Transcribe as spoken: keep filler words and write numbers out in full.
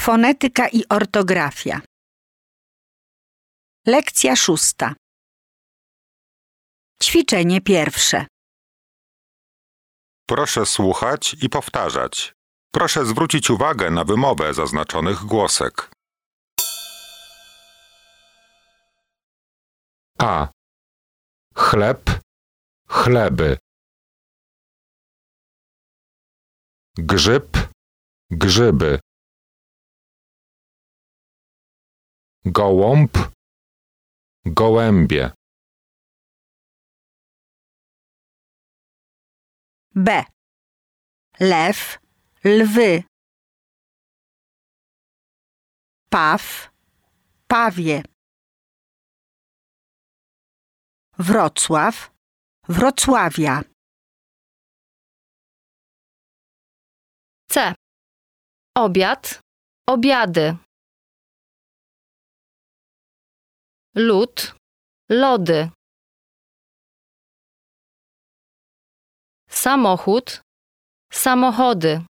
Fonetyka i ortografia. Lekcja szósta. Ćwiczenie pierwsze. Proszę słuchać i powtarzać. Proszę zwrócić uwagę na wymowę zaznaczonych głosek. A. Chleb, chleby. Grzyb, grzyby. Gołąb, gołębie. B. Lew, lwy. Paw, pawie. Wrocław, Wrocławia. C. Obiad, obiady. Lód, lody. Samochód, samochody.